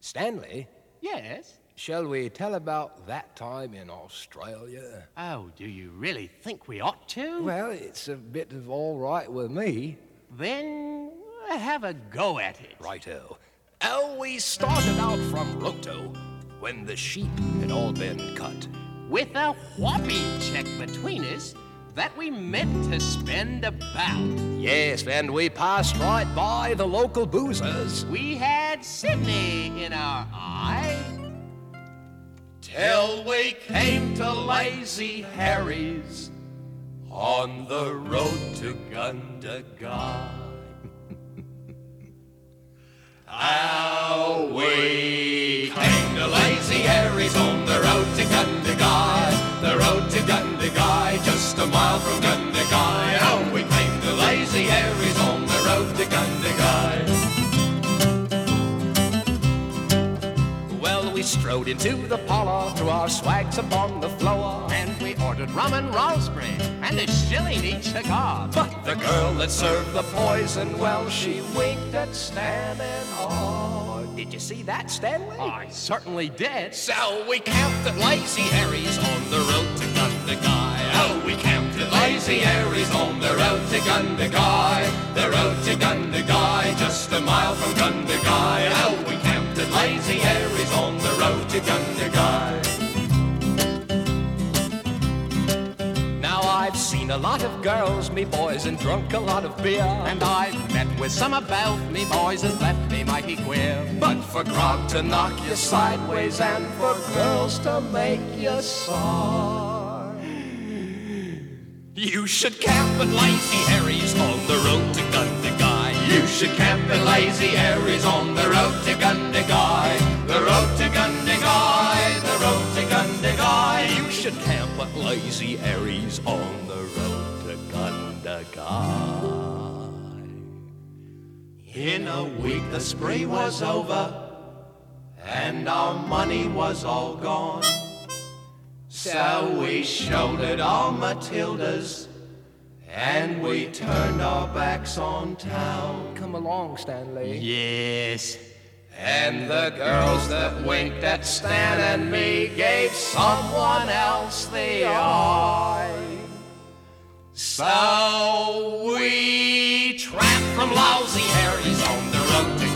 Stanley, Yes? shall we tell about that time in Australia? Oh, do you really think we ought to? Well, it's a bit of all right with me. Then have a go at it. Righto. Oh, we started out from Roto when the sheep had all been cut. With a whopping check between us that we meant to spend about. Yes, and we passed right by the local boozers. We had Sydney in our eye. Till we came to Lazy Harry's on the road to Gundagai. How we came to Lazy Harry's on the road to Gundagai, the road to Gundagai, just a mile from Gundagai. How we came to Lazy Harry's on the road to Gundagai. Well, we strode into the parlor, threw our swags upon the floor, And we ordered rum and raspberry and a shilling each cigar. but the girl that served the poison, well, she winked at Stan and I. Did you see that, Stanley? I certainly did. So we camped at Lazy Harry's on the road to Gundagai. Oh, we camped at Lazy Harry's on the road to Gundagai. The road to Gundagai, just a mile from Gundagai. Oh, we camped at Lazy Harry's on the road to Gundagai. Now I've seen a lot of girls, me boys, and drunk a lot of beer. And I've met with some about me boys that left me mighty queer. But for grog to knock you sideways and for girls to make you sigh, you should camp at Lazy Harry's on the road to Gundagai. You should camp at Lazy Harry's on the road to Gundagai. The road to Gundagai, the road to Gundagai. You should camp at Lazy Harry's on the road to Gundagai. In a week the spree was over, and our money was all gone. So we shouldered our Matildas, and we turned our backs on town. Come along, Stanley. Yes. And the girls that winked at Stan and me gave someone else the eye. So we tramped from Lousy Harry's on the road to